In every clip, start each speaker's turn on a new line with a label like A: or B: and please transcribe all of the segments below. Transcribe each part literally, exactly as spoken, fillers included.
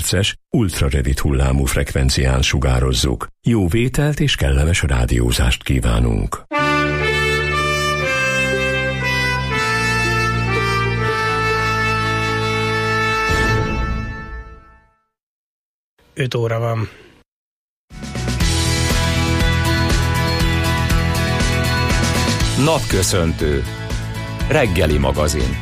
A: mégahertzes, ultrarövid hullámú frekvencián sugározzuk. Jó vételt és kellemes rádiózást kívánunk.
B: öt óra van.
C: Napköszöntő. Reggeli magazin.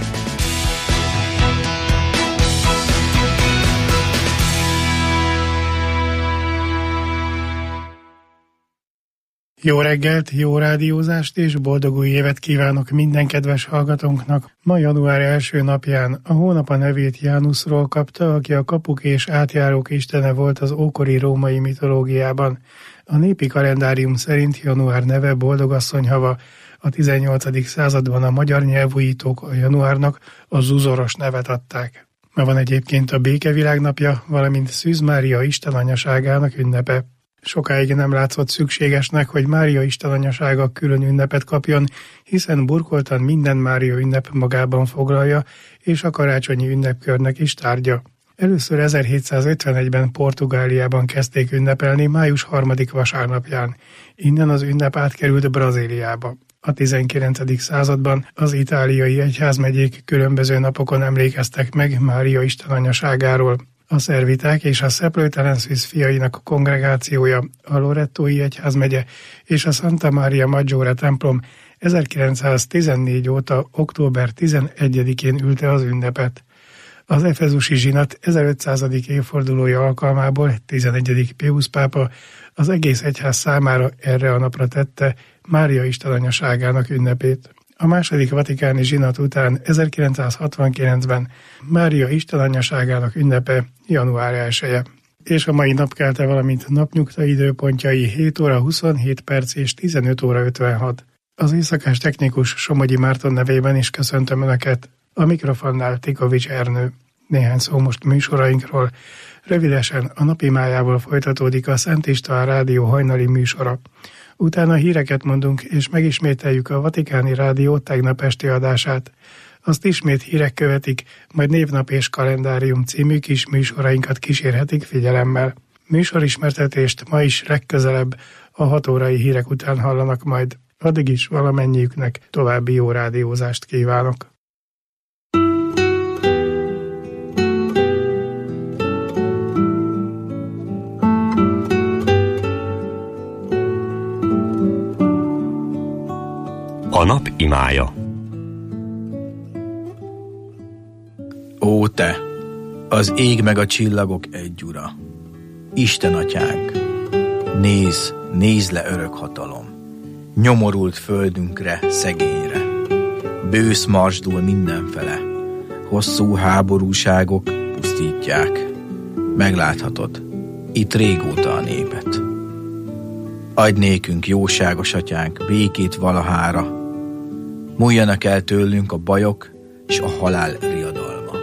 B: Jó reggelt, jó rádiózást és boldog új évet kívánok minden kedves hallgatónknak. Ma január első napján a hónap a nevét Jánuszról kapta, aki a kapuk és átjárók istene volt az ókori római mitológiában. A népi kalendárium szerint január neve boldogasszonyhava, a tizennyolcadik században a magyar nyelvújítók a januárnak a zuzoros nevet adták. Ma van egyébként a békevilágnapja, valamint Szűz Mária istenanyaságának ünnepe. Sokáig nem látszott szükségesnek, hogy Mária istenanyasága külön ünnepet kapjon, hiszen burkoltan minden Mária ünnep magában foglalja, és a karácsonyi ünnepkörnek is tárgya. Először ezerhétszázötvenegyben Portugáliában kezdték ünnepelni május harmadik vasárnapján. Innen az ünnep átkerült Brazíliába. A tizenkilencedik században az itáliai egyházmegyék különböző napokon emlékeztek meg Mária istenanyaságáról. A szerviták és a Szeplőtelen Szűz fiainak kongregációja, a Lorettói egyházmegye és a Santa Maria Maggiore templom ezerkilencszáztizennégy óta október tizenegyedikén ülte az ünnepet. Az efezusi zsinat ezerötszázadik évfordulója alkalmából tizenegyedik Piusz pápa az egész egyház számára erre a napra tette Mária istenanyaságának ünnepét. A második vatikáni zsinat után ezerkilencszázhatvankilencben Mária istenanyaságának ünnepe január elseje. És a mai napkelte, valamint napnyugta időpontjai hét óra huszonhét perc és tizenöt óra ötvenhat. Az éjszakás technikus Somogyi Márton nevében is köszöntöm Önöket. A mikrofonnál Tikovics Ernő. Néhány szó most műsorainkról. Rövidesen a napi májával folytatódik a Szent István Rádió hajnali műsora. Utána híreket mondunk, és megismételjük a Vatikáni Rádió tegnap esti adását. Azt ismét hírek követik, majd Névnap és Kalendárium című kis műsorainkat kísérhetik figyelemmel. Műsorismertetést ma is legközelebb a hat órai hírek után hallanak majd. Addig is valamennyiüknek további jó rádiózást kívánok.
A: A nap imája.
D: Ó te, az ég meg a csillagok egy ura, Isten atyánk, nézz, nézz le örök hatalom, nyomorult földünkre, szegényre, bősz marsdul mindenfele, hosszú háborúságok pusztítják, megláthatod, itt régóta a népet. Adj nékünk, jóságos atyánk, békét valahára, múljanak el tőlünk a bajok és a halál riadalma.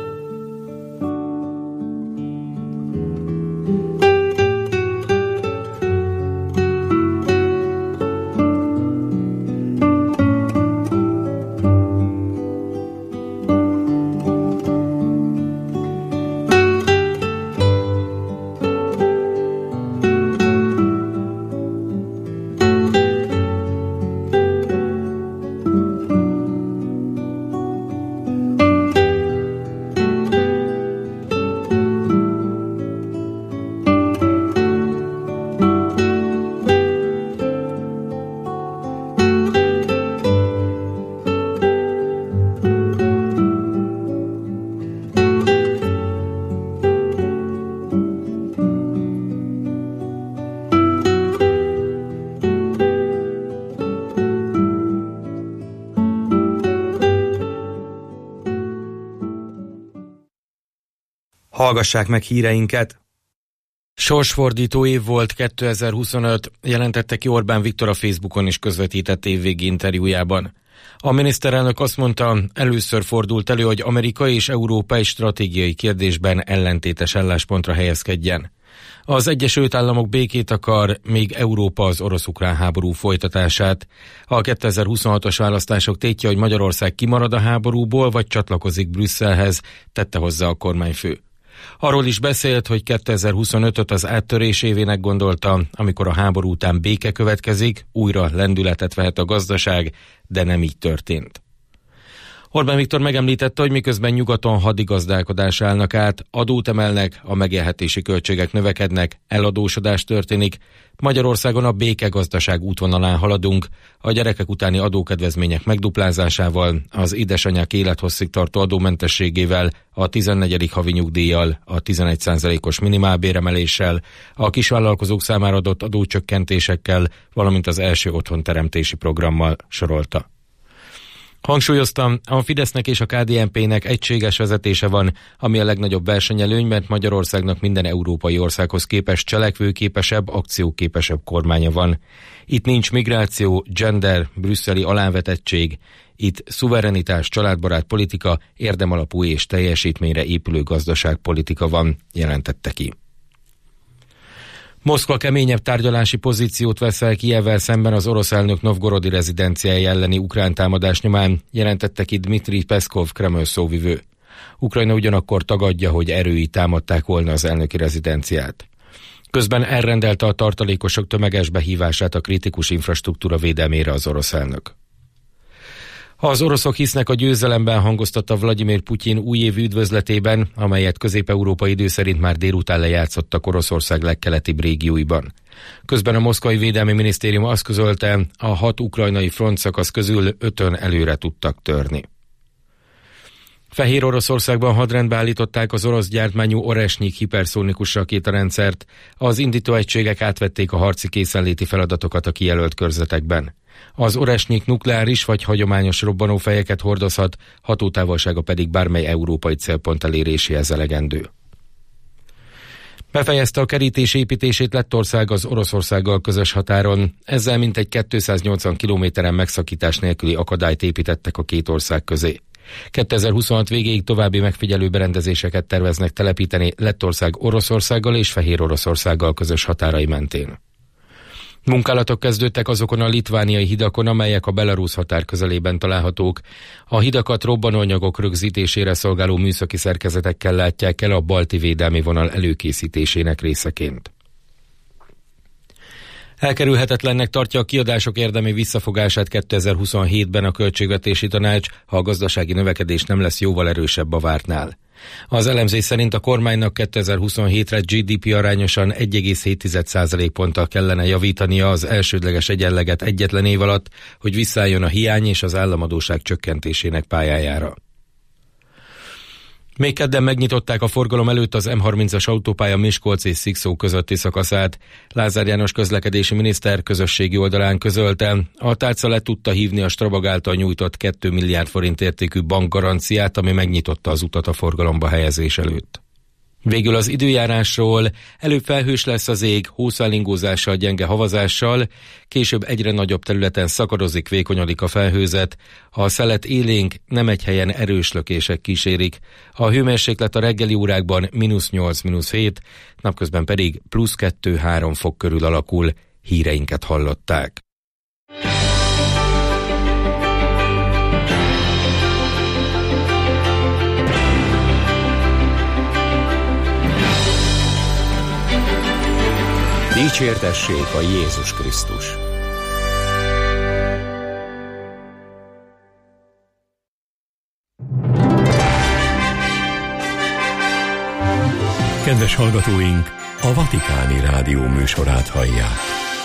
E: Hallgassák meg híreinket! Sorsfordító év volt kétezer-huszonöt, jelentette ki Orbán Viktor a Facebookon is közvetített évvégi interjújában. A miniszterelnök azt mondta, először fordult elő, hogy Amerika és Európa egy stratégiai kérdésben ellentétes álláspontra helyezkedjen. Az Egyesült Államok békét akar, még Európa az orosz-ukrán háború folytatását. A kétezer-huszonhatos választások tétje, hogy Magyarország kimarad a háborúból, vagy csatlakozik Brüsszelhez, tette hozzá a kormányfő. Arról is beszélt, hogy kétezer-huszonötöt az áttörés évének gondolta, amikor a háború után béke következik, újra lendületet vehet a gazdaság, de nem így történt. Orbán Viktor megemlítette, hogy miközben nyugaton hadigazdálkodás állnak át, adót emelnek, a megélhetési költségek növekednek, eladósodás történik, Magyarországon a békegazdaság útvonalán haladunk, a gyerekek utáni adókedvezmények megduplázásával, az édesanyák élethosszig tartó adómentességével, a tizennegyedik havi nyugdíjjal, a tizenegy százalékos minimálbéremeléssel, a kisvállalkozók számára adott adócsökkentésekkel, valamint az első otthonteremtési programmal sorolta. Hangsúlyoztam, a Fidesznek és a ká dé en pének egységes vezetése van, ami a legnagyobb versenyelőny, mert Magyarországnak minden európai országhoz képest cselekvőképesebb, akcióképesebb kormánya van. Itt nincs migráció, gender, brüsszeli alávetettség, itt szuverenitás, családbarát politika, érdemalapú és teljesítményre épülő gazdaságpolitika van, jelentette ki. Moszkva keményebb tárgyalási pozíciót vesz fel Kijevvel szemben az orosz elnök novgorodi rezidenciája elleni ukrán támadás nyomán, jelentette ki Dmitri Peszkov, Kreml szóvivő. Ukrajna ugyanakkor tagadja, hogy erői támadták volna az elnöki rezidenciát. Közben elrendelte a tartalékosok tömeges behívását a kritikus infrastruktúra védelmére az orosz elnök. Az oroszok hisznek a győzelemben, hangoztatta Vladimir Putyin újévi üdvözletében, amelyet közép-európai idő szerint már délután lejátszottak Oroszország legkeletibb régióiban. Közben a moszkvai védelmi minisztérium azt közölte, a hat ukrajnai frontszakasz közül ötön előre tudtak törni. Fehér Oroszországban hadrendbe állították az orosz gyártmányú Oresnyik hiperszónikus rakétarendszert, az indítóegységek átvették a harci készenléti feladatokat a kijelölt körzetekben. Az Oresnyik nukleáris vagy hagyományos robbanófejeket hordozhat, hatótávolsága pedig bármely európai célpont eléréséhez elegendő. Befejezte a kerítés építését Lettország az Oroszországgal közös határon, ezzel mintegy kétszáznyolcvan kilométeren megszakítás nélküli akadályt építettek a két ország közé. kétezer-huszonhat végéig további megfigyelő berendezéseket terveznek telepíteni Lettország Oroszországgal és Fehér Oroszországgal közös határai mentén. Munkálatok kezdődtek azokon a litvániai hidakon, amelyek a belarusz határ közelében találhatók. A hidakat robbanóanyagok rögzítésére szolgáló műszaki szerkezetekkel látják el a balti védelmi vonal előkészítésének részeként. Elkerülhetetlennek tartja a kiadások érdemi visszafogását kétezer-huszonhétben a Költségvetési Tanács, ha a gazdasági növekedés nem lesz jóval erősebb a vártnál. Az elemzés szerint a kormánynak kétezer-huszonhétre gé dé pé arányosan egy egész hét százalékponttal kellene javítania az elsődleges egyenleget egyetlen év alatt, hogy visszaálljon a hiány és az államadósság csökkentésének pályájára. Még kedden megnyitották a forgalom előtt az em harmincas autópálya Miskolc és Szikszó közötti szakaszát. Lázár János közlekedési miniszter közösségi oldalán közölte, a tárca le tudta hívni a Strabag által nyújtott két milliárd forint értékű bankgaranciát, ami megnyitotta az utat a forgalomba helyezés előtt. Végül az időjárásról: előbb felhős lesz az ég, hószálingózással, gyenge havazással, később egyre nagyobb területen szakadozik, vékonyodik a felhőzet, a szelet élénk, nem egy helyen erős lökések kísérik, a hőmérséklet a reggeli órákban mínusz nyolc mínusz hét, napközben pedig plusz kettő-három fok körül alakul. Híreinket hallották.
C: Dicsértessék a Jézus Krisztus!
A: Kedves hallgatóink, a Vatikáni Rádió műsorát hallják.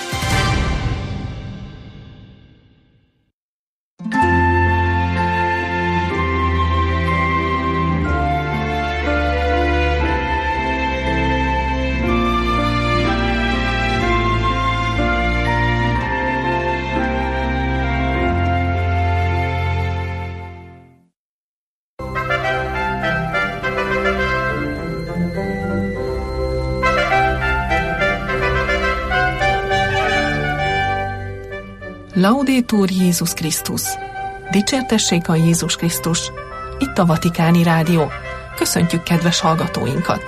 F: Laudetur Jézus Krisztus! Dicsértessék a Jézus Krisztus! Itt a Vatikáni Rádió. Köszöntjük kedves hallgatóinkat!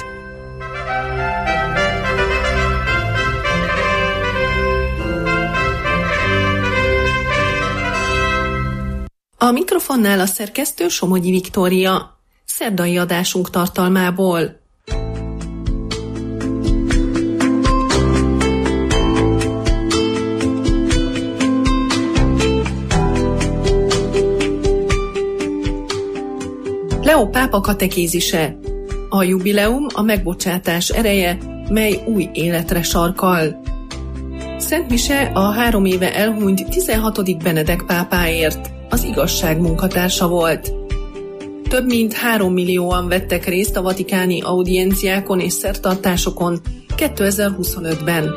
F: A mikrofonnál a szerkesztő Somogyi Viktória. Szerdai adásunk tartalmából. Leó pápa katekézise. A jubileum a megbocsátás ereje, mely új életre sarkal. Szent mise a három éve elhunyt tizenhatodik Benedek pápáért, az igazság munkatársa volt. Több mint három millióan vettek részt a vatikáni audienciákon és szertartásokon kétezer-huszonötben.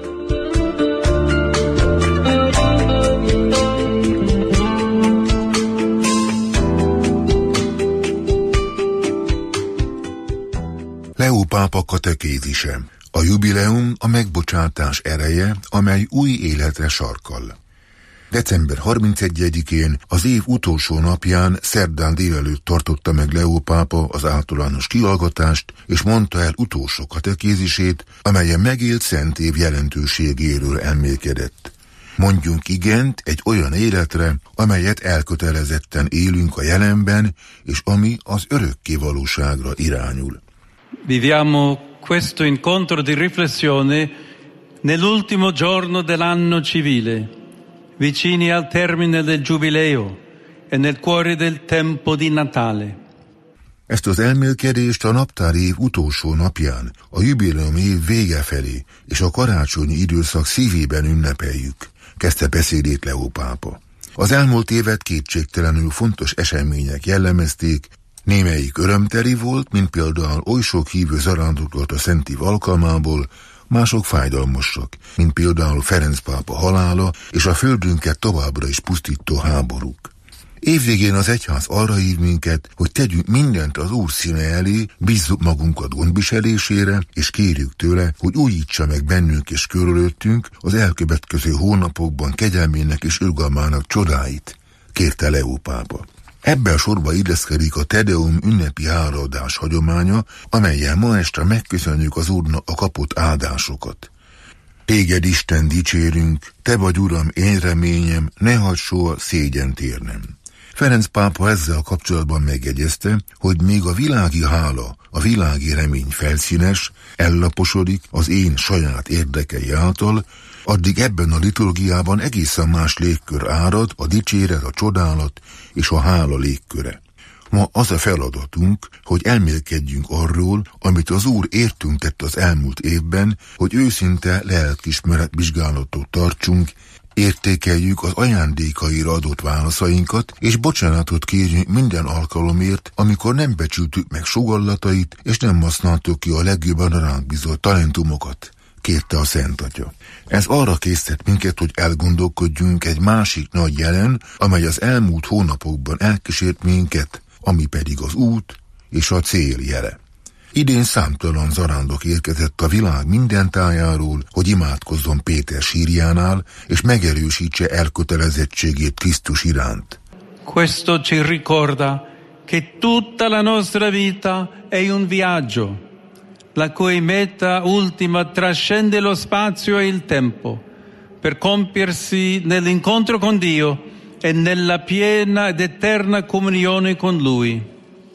G: Leó pápa katekézise. A jubileum a megbocsátás ereje, amely új életre sarkal. december harmincegyedikén, az év utolsó napján, szerdán délelőtt tartotta meg Leó pápa az általános kihallgatást, és mondta el utolsó katekézisét, amelyen megélt szent év jelentőségéről elmélkedett. Mondjunk igent egy olyan életre, amelyet elkötelezetten élünk a jelenben, és ami az örökké valóságra irányul.
H: Viviamo questo incontro di riflessione nell'ultimo giorno dell'anno civile, vicini al termine del Giubileo e nel cuore del tempo di Natale.
G: Ezt az elmélkedést a naptári év utolsó napján, a jubileum év vége felé és a karácsonyi időszak szívében ünnepeljük, kezdte beszédét Leó pápa. Az elmúlt évet kétségtelenül fontos események jellemezték, némelyik örömteli volt, mint például oly sok hívő zarándoklott a Szent Év alkalmából, mások fájdalmasak, mint például Ferenc pápa halála és a földünket továbbra is pusztító háborúk. Évvégén az egyház arra hív minket, hogy tegyünk mindent az Úr színe elé, bízzuk magunkat gondviselésére, és kérjük tőle, hogy újítsa meg bennünk és körülöttünk az elkövetkező hónapokban kegyelmének és irgalmának csodáit, kérte Leó pápa. Ebben a sorba illeszkedik a Te Deum ünnepi hálaadás hagyománya, amellyel ma este megköszönjük az Úrnak a kapott áldásokat. Téged, Isten, dicsérünk, Te vagy, Uram, én reményem, ne hagyd soha szégyent érnem. Ferenc pápa ezzel kapcsolatban megjegyezte, hogy még a világi hála, a világi remény felszínes, ellaposodik az én saját érdekei által, addig ebben a liturgiában egészen más légkör árad, a dicséret, a csodálat és a hála légköre. Ma az a feladatunk, hogy elmélkedjünk arról, amit az Úr értünk tett az elmúlt évben, hogy őszinte lelkiismeret vizsgálatot tartsunk, értékeljük az ajándékaira adott válaszainkat, és bocsánatot kérjünk minden alkalomért, amikor nem becsültük meg sugallatait, és nem használtuk ki a legjobban ránk bizolt talentumokat, kérte a Szent Atya. Ez arra késztet minket, hogy elgondolkodjunk egy másik nagy jelen, amely az elmúlt hónapokban elkísért minket, ami pedig az út és a cél jele. Idén számtalan zarándok érkezett a világ minden tájáról, hogy imádkozzon Péter sírjánál, és megerősítse elkötelezettségét Krisztus iránt.
H: Questo ci ricorda che tutta la nostra vita è un viaggio, la cui meta ultima trascende lo spazio e il tempo, per compiersi nell'incontro con Dio e nella piena ed eterna comunione con Lui.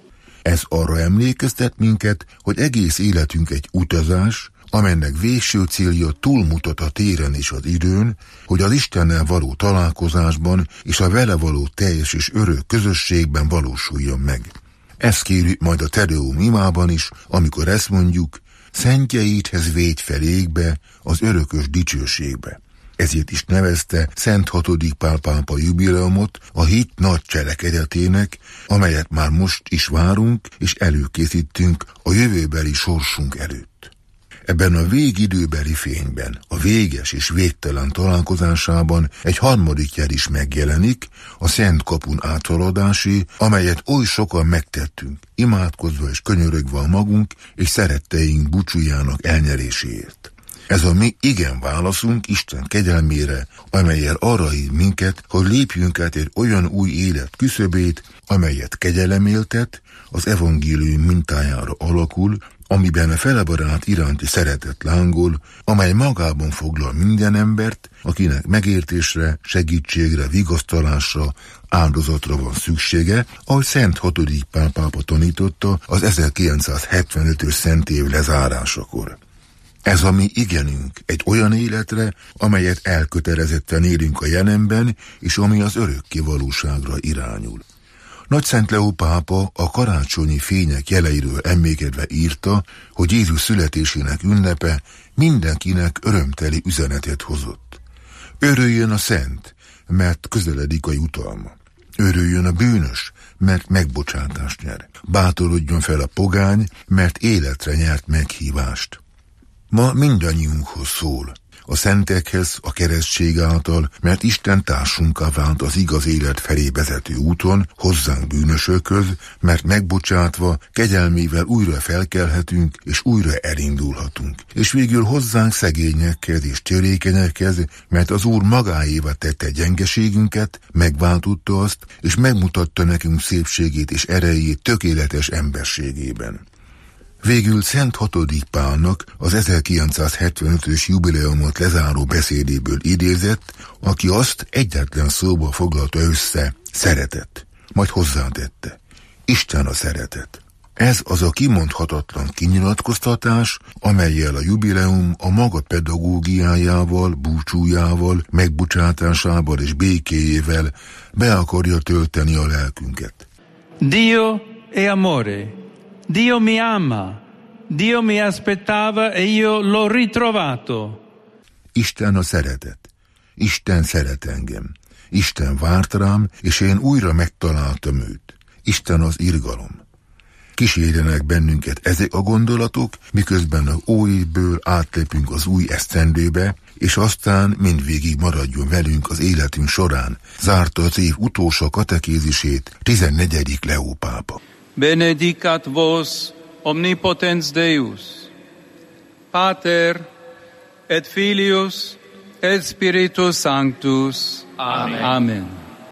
G: Ez arra emlékeztet minket, hogy egész életünk egy utazás, amelynek végső célja túlmutat a téren és az időn, hogy az Istennel való találkozásban és a vele való teljes és örök közösségben valósuljon meg. Ezt kérjük majd a Te Deum imában is, amikor ezt mondjuk, szentjeidhez védj fel égbe, az örökös dicsőségbe. Ezért is nevezte Szent hatodik Pál pápa jubileumot a hit nagy cselekedetének, amelyet már most is várunk és előkészítünk a jövőbeli sorsunk előtt. Ebben a végidőbeli fényben, a véges és végtelen találkozásában egy harmadik jel is megjelenik, a Szent Kapun áthaladásé, amelyet oly sokan megtettünk, imádkozva és könyörögve a magunk és szeretteink búcsújának elnyeréséért. Ez a mi igen válaszunk Isten kegyelmére, amellyel arra hív minket, hogy lépjünk át egy olyan új élet küszöbét, amelyet kegyelem éltet, az evangélium mintájára alakul, amiben a felebarát iránti szeretet lángol, amely magában foglal minden embert, akinek megértésre, segítségre, vigasztalásra, áldozatra van szüksége, ahogy Szent hatodik Pál pápa tanította az ezerkilencszázhetvenötös Szent év lezárásakor. Ez a mi igenünk egy olyan életre, amelyet elkötelezetten élünk a jelenben, és ami az örökké valóságra irányul. Nagyszent Leó pápa a karácsonyi fények jeleiről emlékedve írta, hogy Jézus születésének ünnepe mindenkinek örömteli üzenetet hozott. Örüljön a szent, mert közeledik a jutalma. Örüljön a bűnös, mert megbocsátást nyer. Bátorodjon fel a pogány, mert életre nyert meghívást. Ma mindannyiunkhoz szól, a szentekhez, a keresztség által, mert Isten társunká vált az igaz élet felé vezető úton, hozzánk bűnösökhöz, mert megbocsátva, kegyelmével újra felkelhetünk, és újra elindulhatunk. És végül hozzánk szegényekhez és törékenyekhez, mert az Úr magáévá tette gyengeségünket, megváltotta azt, és megmutatta nekünk szépségét és erejét tökéletes emberségében. Végül Szent hatodik Pálnak az ezerkilencszázhetvenötös jubileumot lezáró beszédéből idézett, aki azt egyetlen szóba foglalta össze, szeretet. Majd hozzátette, Isten a szeretet. Ez az a kimondhatatlan kinyilatkoztatás, amellyel a jubileum a maga pedagógiájával, búcsújával, megbocsátásával és békéjével be akarja tölteni a lelkünket.
H: Dio è amore. Dio mi ama, Dio mi aspettava e io l'ho ritrovato.
G: Isten a szeretet. Isten szeret engem. Isten várt rám, és én újra megtaláltam őt. Isten az irgalom. Kísérjenek bennünket ezek a gondolatok, miközben az új évből átlépünk az új esztendőbe, és aztán mindvégig maradjon velünk az életünk során, zárta az év utolsó katekézisét tizennegyedik Leó pápa.
H: Benedicat vos omnipotens Deus, Pater et Filius et Spiritus Sanctus. Amen. Amen.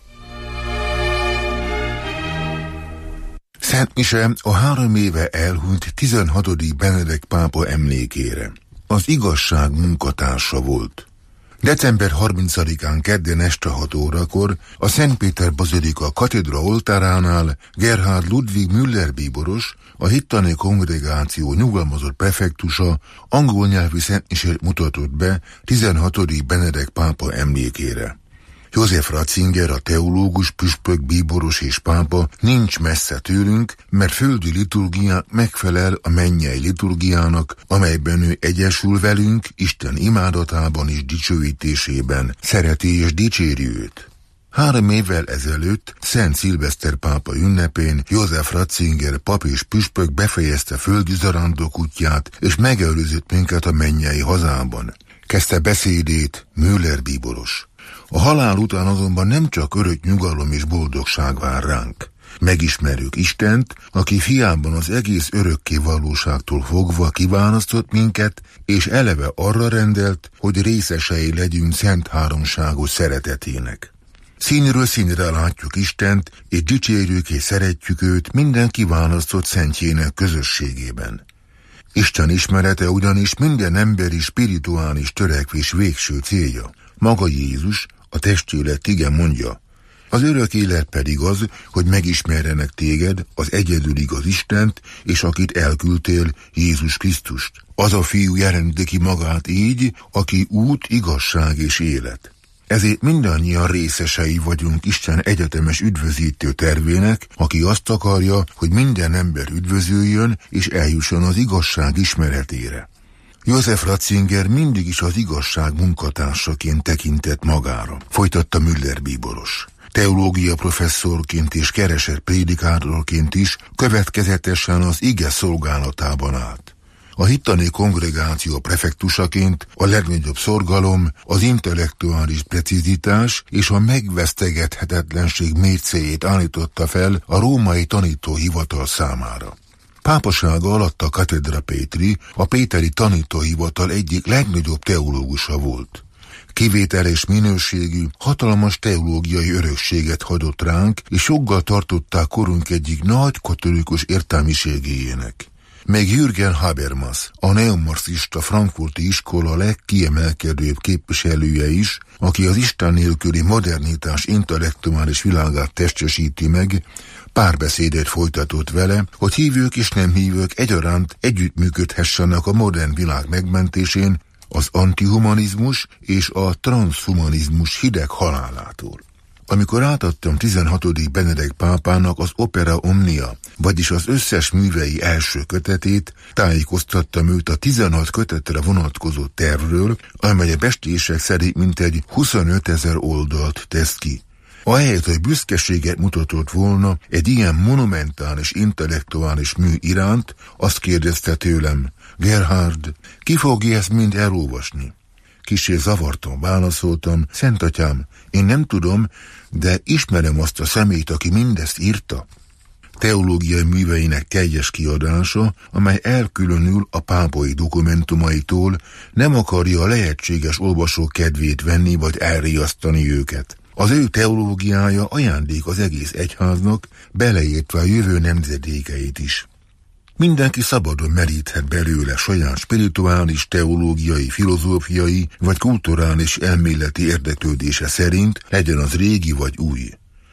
G: Szent Mise a három éve elhunyt tizenhatodik Benedek pápa emlékére. Az igazság munkatársa volt. december harmincadikán kedden este hat órakor a Szent Péter Bazilika katedra oltáránál Gerhard Ludwig Müller bíboros, a hittani kongregáció nyugalmazott prefektusa angol nyelvű szentmisét mutatott be tizenhatodik Benedek pápa emlékére. József Ratzinger, a teológus, püspök, bíboros és pápa nincs messze tőlünk, mert földi liturgia megfelel a mennyei liturgiának, amelyben ő egyesül velünk, Isten imádatában és dicsőítésében, szereti és dicséri őt. Három évvel ezelőtt, Szent Szilveszter pápa ünnepén József Ratzinger pap és püspök befejezte földi zarándok útját, és megelőzött minket a mennyei hazában. Kezdte beszédét Müller bíboros. A halál után azonban nem csak örök nyugalom és boldogság vár ránk. Megismerjük Istent, aki fiában az egész örökké valóságtól fogva kiválasztott minket, és eleve arra rendelt, hogy részesei legyünk szent háromságos szeretetének. Színről színre látjuk Istent, és dicsérjük és szeretjük őt minden kiválasztott szentjének közösségében. Isten ismerete ugyanis minden emberi spirituális törekvés végső célja. Maga Jézus, a testélet ige mondja, az örök élet pedig az, hogy megismerjenek téged, az egyedül igaz Istent, és akit elküldtél, Jézus Krisztust. Az a fiú jelenti ki magát így, aki út, igazság és élet. Ezért mindannyian részesei vagyunk Isten egyetemes üdvözítő tervének, aki azt akarja, hogy minden ember üdvözöljön, és eljusson az igazság ismeretére. József Ratzinger mindig is az igazság munkatársaként tekintett magára, folytatta Müller bíboros. Teológia professzorként és keresett prédikátorként is következetesen az ige szolgálatában állt. A hittani kongregáció prefektusaként a legnagyobb szorgalom, az intellektuális precizitás és a megvesztegethetetlenség mércéjét állította fel a római tanítóhivatal számára. Pápasága alatt a Katedra Pétri, a péteri tanítóhivatal egyik legnagyobb teológusa volt. Kivételes minőségű, hatalmas teológiai örökséget hagyott ránk, és joggal tartották korunk egyik nagy katolikus értelmiségéjének. Még Jürgen Habermas, a neomarxista frankfurti iskola legkiemelkedőbb képviselője is, aki az Isten nélküli modernitás intellektuális világát testesíti meg, párbeszédet folytatott vele, hogy hívők és nem hívők egyaránt együttműködhessenek a modern világ megmentésén, az antihumanizmus és a transhumanizmus hideg halálától. Amikor átadtam tizenhatodik Benedek pápának az Opera Omnia, vagyis az összes művei első kötetét, tájékoztattam őt a tizenhat kötetre vonatkozó tervről, amely a becslések szerint mintegy huszonötezer oldalt tesz ki. Ahelyett, hogy büszkeséget mutatott volna egy ilyen monumentális intellektuális mű iránt, azt kérdezte tőlem: Gerhard, ki fogja ezt mind elolvasni? Kissé zavartan válaszoltam: Szentatyám, én nem tudom, de ismerem azt a személyt, aki mindezt írta. Teológiai műveinek teljes kiadása, amely elkülönül a pápai dokumentumaitól, nem akarja a lehetséges olvasók kedvét venni vagy elriasztani őket. Az ő teológiája ajándék az egész egyháznak, beleértve a jövő nemzedékeit is. Mindenki szabadon meríthet belőle saját spirituális, teológiai, filozófiai vagy kulturális elméleti érdeklődése szerint, legyen az régi vagy új.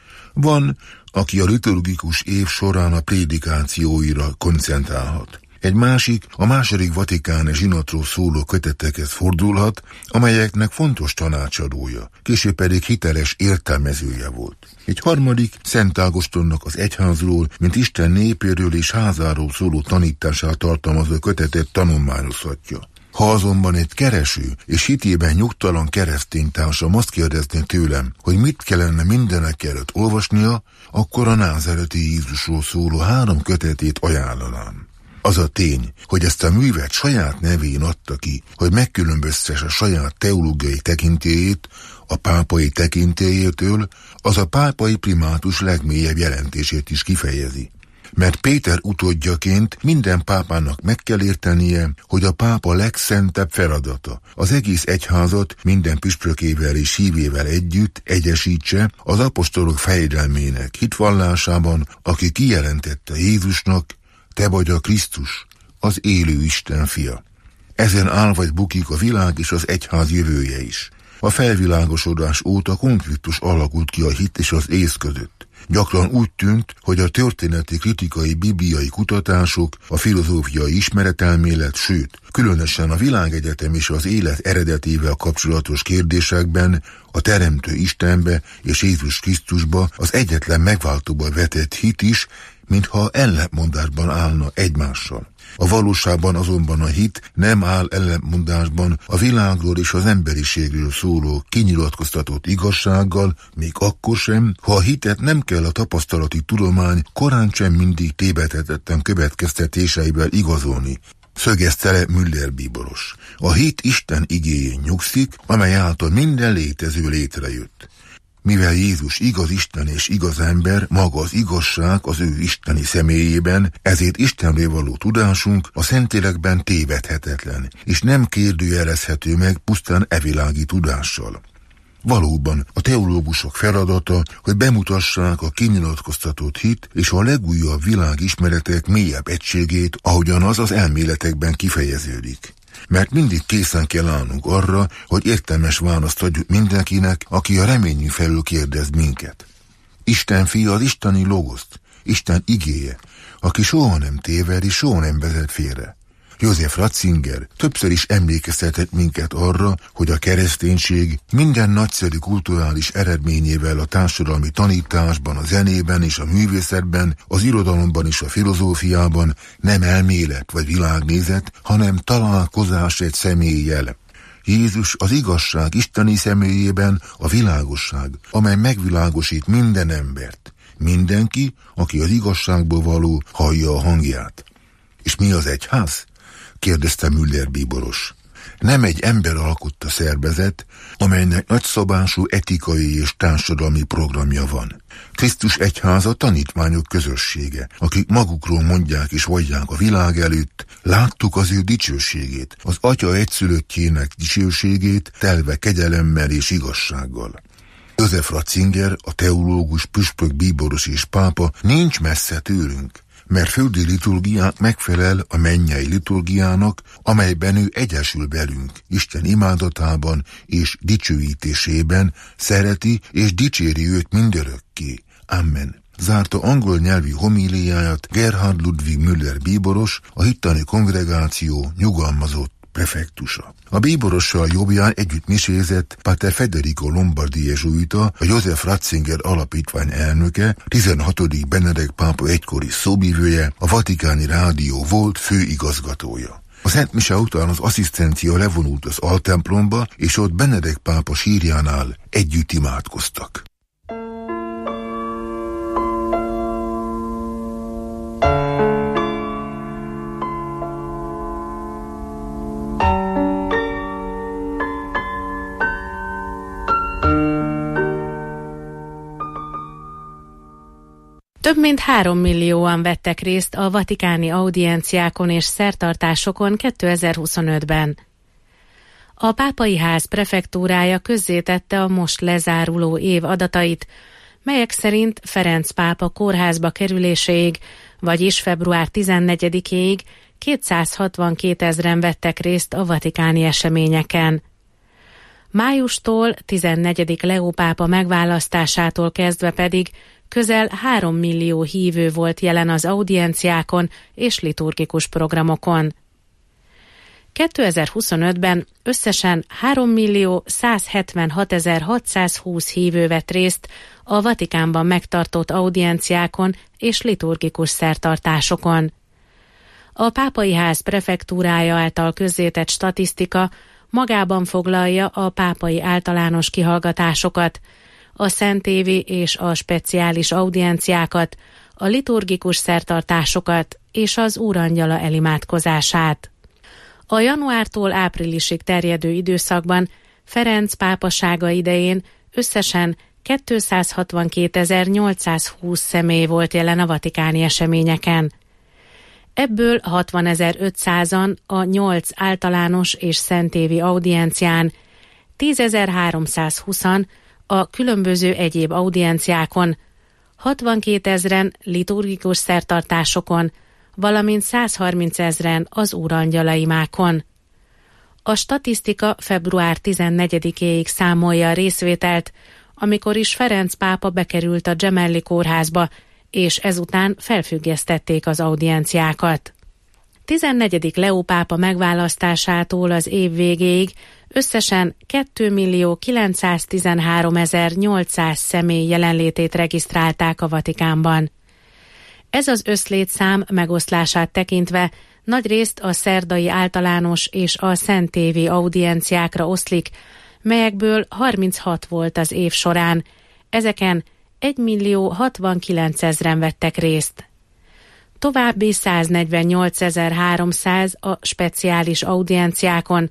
G: Van, aki a liturgikus év során a prédikációira koncentrálhat. Egy másik a második vatikáni zsinatról szóló kötetekhez fordulhat, amelyeknek fontos tanácsadója, később pedig hiteles értelmezője volt. Egy harmadik Szent Ágostonnak az egyházról, mint Isten népéről és házáról szóló tanítását tartalmazó kötetet tanulmányozhatja. Ha azonban egy kereső és hitében nyugtalan kereszténytársam azt kérdezni tőlem, hogy mit kellene mindenek előtt olvasnia, akkor a názáreti Jézusról szóló három kötetét ajánlanám. Az a tény, hogy ezt a művet saját nevén adta ki, hogy megkülönböztesse a saját teológiai tekintélyét a pápai tekintélyétől, az a pápai primátus legmélyebb jelentését is kifejezi. Mert Péter utódjaként minden pápának meg kell értenie, hogy a pápa legszentebb feladata az egész egyházat minden püspökével és hívével együtt egyesítse az apostolok fejedelmének hitvallásában, aki kijelentette Jézusnak: te vagy a Krisztus, az élő Isten fia. Ezen áll vagy bukik a világ és az egyház jövője is. A felvilágosodás óta konfliktus alakult ki a hit és az ész között. Gyakran úgy tűnt, hogy a történeti kritikai bibliai kutatások, a filozófiai ismeretelmélet, sőt, különösen a világegyetem és az élet eredetével kapcsolatos kérdésekben a Teremtő Istenbe és Jézus Krisztusba az egyetlen megváltóba vetett hit is, mintha ellentmondásban állna egymással. A valóságban azonban a hit nem áll ellentmondásban a világról és az emberiségről szóló kinyilatkoztatott igazsággal, még akkor sem, ha a hitet nem kell a tapasztalati tudomány korán sem mindig tévedhetetlen következtetéseivel igazolni, szögezte le Müller bíboros. A hit Isten igéjén nyugszik, amely által minden létező létrejött. Mivel Jézus igaz Isten és igaz ember, maga az igazság az ő isteni személyében, ezért Istenről való tudásunk a Szentlélekben tévedhetetlen, és nem kérdőjelezhető meg pusztán evilági tudással. Valóban a teológusok feladata, hogy bemutassák a kinyilatkoztatott hit és a legújabb világismeretek mélyebb egységét, ahogyan az az elméletekben kifejeződik. Mert mindig készen kell állnunk arra, hogy értelmes választ adjuk mindenkinek, aki a reményünk felül kérdez minket. Isten fia az isteni logoszt, Isten igéje, aki soha nem téved és soha nem vezet félre. József Ratzinger többször is emlékeztetett minket arra, hogy a kereszténység minden nagyszerű kulturális eredményével a társadalmi tanításban, a zenében és a művészetben, az irodalomban és a filozófiában nem elmélet vagy világnézet, hanem találkozás egy személlyel. Jézus az igazság isteni személyében a világosság, amely megvilágosít minden embert. Mindenki, aki az igazságból való, hallja a hangját. És mi az egyház? Kérdezte Müller bíboros. Nem egy ember alkotta szervezet, amelynek nagyszabású etikai és társadalmi programja van. Krisztus egyháza tanítványok közössége, akik magukról mondják és vallják a világ előtt: láttuk az ő dicsőségét, az Atya egyszülöttjének dicsőségét, telve kegyelemmel és igazsággal. József Ratzinger, a teológus, püspök, bíboros és pápa nincs messze tőlünk, mert földi liturgiánk megfelel a mennyei liturgiának, amelyben ő egyesül velünk, Isten imádatában és dicsőítésében, szereti és dicséri őt mindörökké. Amen. Zárta angol nyelvű homíliáját Gerhard Ludwig Müller bíboros, a hittani kongregáció nyugalmazott prefektusa. A bíborossal jobbján együtt misézett Pater Federico Lombardi jezsuita, a József Ratzinger alapítvány elnöke, tizenhatodik Benedek pápa egykori szóvivője, a Vatikáni Rádió volt főigazgatója. A Szent Mise után az asszisztencia levonult az altemplomba, és ott Benedek pápa sírjánál együtt imádkoztak.
I: Több mint három millióan vettek részt a vatikáni audienciákon és szertartásokon kétezer-huszonötben. A Pápai Ház prefektúrája közzétette a most lezáruló év adatait, melyek szerint Ferenc pápa kórházba kerüléséig, vagyis február tizennegyedikéig kétszázhatvankétezren vettek részt a vatikáni eseményeken. Májustól tizennegyedik Leó pápa megválasztásától kezdve pedig közel három millió hívő volt jelen az audienciákon és liturgikus programokon. kétezer-huszonötben összesen három millió százhetvenhatezer-hatszázhúsz hívő vett részt a Vatikánban megtartott audienciákon és liturgikus szertartásokon. A Pápai Ház prefektúrája által közzétett statisztika magában foglalja a pápai általános kihallgatásokat, a szentévi és a speciális audienciákat, a liturgikus szertartásokat és az Úrangyala elimádkozását. A januártól áprilisig terjedő időszakban Ferenc pápasága idején összesen kétszázhatvankétezer-nyolcszázhúsz személy volt jelen a vatikáni eseményeken. Ebből hatvanezer-ötszázan a nyolc általános és szentévi audiencián, tízezer-háromszázhúszan a különböző egyéb audienciákon, hatvankétezren liturgikus szertartásokon, valamint százharmincezren az úrangyalaimákon. A statisztika február tizennegyedikéig számolja a részvételt, amikor is Ferenc pápa bekerült a Gemelli kórházba, és ezután felfüggesztették az audienciákat. tizennegyedik Leó pápa megválasztásától az év végéig összesen kétmillió kilencszáztizenháromezer-nyolcszáz személy jelenlétét regisztrálták a Vatikánban. Ez az összlétszám megoszlását tekintve nagyrészt a szerdai általános és a szentévi audienciákra oszlik, melyekből harminchat volt az év során, ezeken egymillió hatvankilencezren vettek részt. További száznegyvennyolcezer-háromszáz a speciális audienciákon,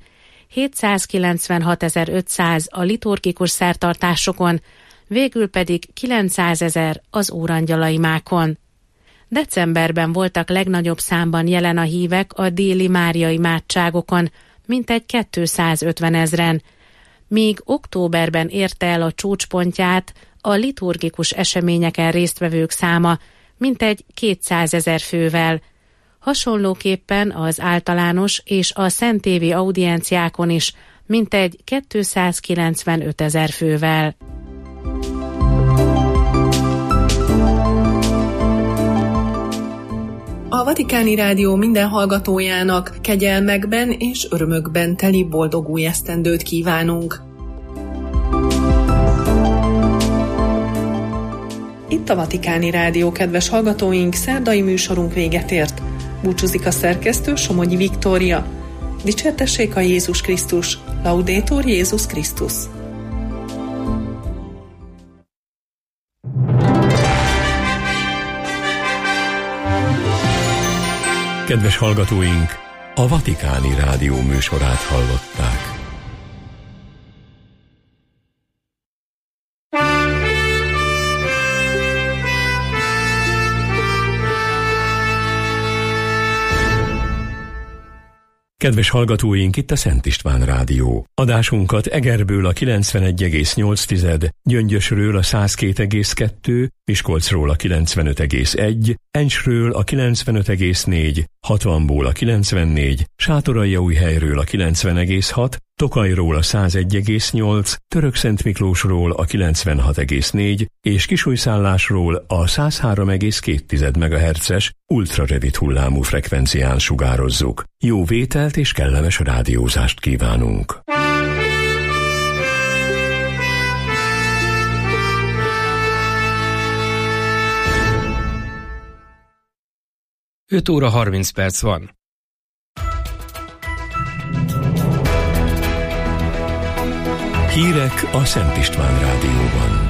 I: hétszázkilencvenhatezer-ötszáz a liturgikus szertartásokon, végül pedig kilencszázezer az úrangyalaimákon. Decemberben voltak legnagyobb számban jelen a hívek a déli máriai imádságokon, mintegy kétszázötvenezren, míg októberben érte el a csúcspontját a liturgikus eseményeken résztvevők száma, mintegy kétszázezer fővel. Hasonlóképpen az általános és a szentévi audienciákon is mintegy kétszázkilencvenötezer fővel.
F: A Vatikáni Rádió minden hallgatójának kegyelmekben és örömökben teli boldog új esztendőt kívánunk. Itt a Vatikáni Rádió, kedves hallgatóink, szerdai műsorunk véget ért. Búcsúzik a szerkesztő, Somogyi Viktória. Dicsértessék a Jézus Krisztus! Laudetur Jézus Krisztus!
A: Kedves hallgatóink, a Vatikáni Rádió műsorát hallották. Kedves hallgatóink, itt a Szent István Rádió. Adásunkat Egerből a kilencvenegy egész nyolc, Gyöngyösről a száz két egész kettő, Miskolcról a kilencvenöt egész egy, Encsről a kilencvenöt egész négy, hatvanból a kilencvennégy, Sátoraljaújhelyről a kilencven egész hat, Tokajról a százegy egész nyolc, Törökszentmiklósról a kilencvenhat egész négy és Kisújszállásról a száz három egész két megahertzes ultrarövid hullámú frekvencián sugározzuk. Jó vételt és kellemes rádiózást kívánunk!
E: öt óra harminc perc van.
A: Hírek a Szent István Rádióban.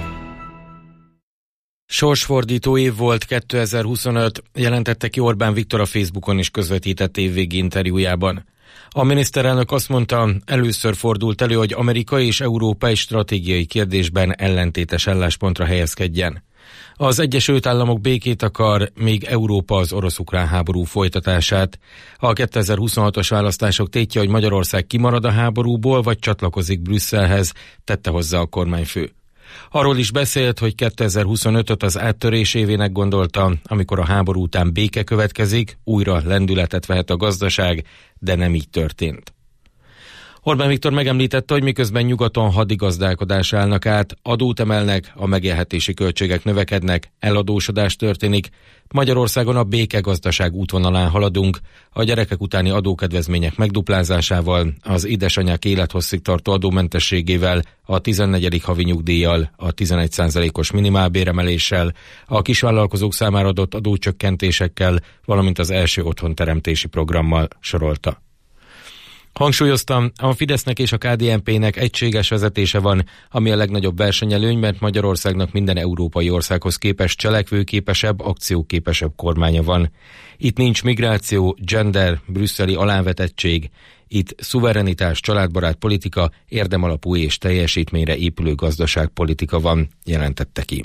E: Sorsfordító év volt kétezer-huszonöt, jelentette ki Orbán Viktor a Facebookon is közvetített évvégi interjújában. A miniszterelnök azt mondta, először fordult elő, hogy Amerika és Európa egy stratégiai kérdésben ellentétes álláspontra helyezkedjen. Az Egyesült Államok békét akar, míg Európa az orosz-ukrán háború folytatását. A kétezer-huszonhatos választások tétje, hogy Magyarország kimarad a háborúból, vagy csatlakozik Brüsszelhez, tette hozzá a kormányfő. Arról is beszélt, hogy kétezer-huszonötöt az áttörés évének gondolta, amikor a háború után béke következik, újra lendületet vehet a gazdaság, de nem így történt. Orbán Viktor megemlítette, hogy miközben nyugaton hadigazdálkodásra állnak át, adót emelnek, a megélhetési költségek növekednek, eladósodás történik, Magyarországon a békegazdaság útvonalán haladunk, a gyerekek utáni adókedvezmények megduplázásával, az édesanyák élethosszig tartó adómentességével, a tizennegyedik havi nyugdíjjal, a tizenegy százalékos minimálbéremeléssel, a kisvállalkozók számára adott adócsökkentésekkel, valamint az első otthonteremtési programmal sorolta. Hangsúlyoztam, a Fidesznek és a ká dé en pének egységes vezetése van, ami a legnagyobb versenyelőny, mert Magyarországnak minden európai országhoz képest cselekvőképesebb, akcióképesebb kormánya van. Itt nincs migráció, gender, brüsszeli alávetettség, itt szuverenitás, családbarát politika, érdemalapú és teljesítményre épülő gazdaságpolitika van, jelentette ki.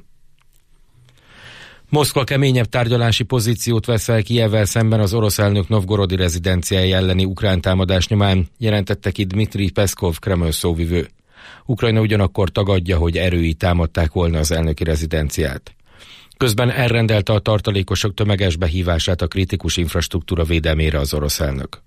E: Moszkva keményebb tárgyalási pozíciót vesz fel Kijevvel szemben az orosz elnök novgorodi rezidenciája elleni ukrán támadás nyomán, jelentette ki Dmitri Peszkov, Kreml szóvivő. Ukrajna ugyanakkor tagadja, hogy erői támadták volna az elnöki rezidenciát. Közben elrendelte a tartalékosok tömeges behívását a kritikus infrastruktúra védelmére az orosz elnök.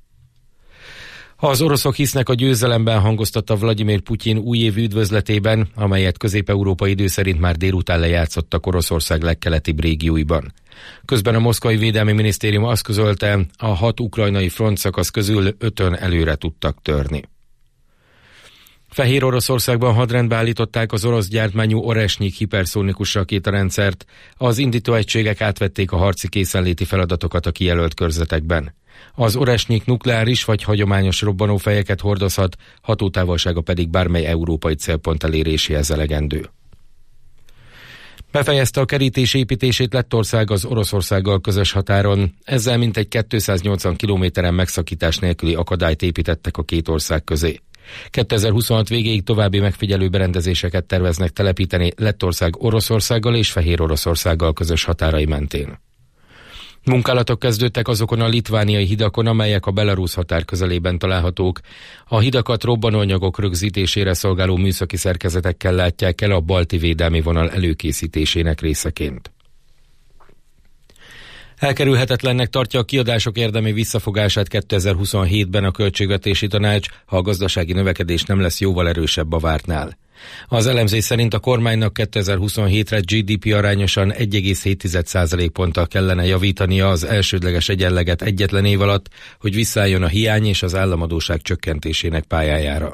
E: Az oroszok hisznek a győzelemben, hangoztatta Vladimir Putyin újévi üdvözletében, amelyet közép-európa idő szerint már délután lejátszottak Oroszország legkeletibb régióiban. Közben a moszkvai védelmi minisztérium azt közölte, a hat ukrajnai frontszakasz közül ötön előre tudtak törni. Fehér Oroszországban hadrendbe állították az orosz gyártmányú Oresnyik hiperszónikus rakétarendszert, az indítóegységek átvették a harci készenléti feladatokat a kijelölt körzetekben. Az Oresnyik nukleáris vagy hagyományos robbanófejeket hordozhat, hatótávolsága pedig bármely európai célpont eléréséhez elegendő. Befejezte a kerítés építését Lettország az Oroszországgal közös határon, ezzel mintegy kétszáznyolcvan kilométeren megszakítás nélküli akadályt építettek a két ország közé. kétezer-huszonhat végéig további megfigyelő berendezéseket terveznek telepíteni Lettország Oroszországgal és Fehér Oroszországgal közös határai mentén. Munkálatok kezdődtek azokon a litvániai hidakon, amelyek a belarusz határ közelében találhatók. A hidakat robbanóanyagok rögzítésére szolgáló műszaki szerkezetekkel látják el a balti védelmi vonal előkészítésének részeként. Elkerülhetetlennek tartja a kiadások érdemi visszafogását kétezer-huszonhétben a Költségvetési Tanács, ha a gazdasági növekedés nem lesz jóval erősebb a vártnál. Az elemzés szerint a kormánynak kétezer-huszonhétre gé dé pé arányosan egy egész hét százalékponttal kellene javítania az elsődleges egyenleget egyetlen év alatt, hogy visszaálljon a hiány és az államadósság csökkentésének pályájára.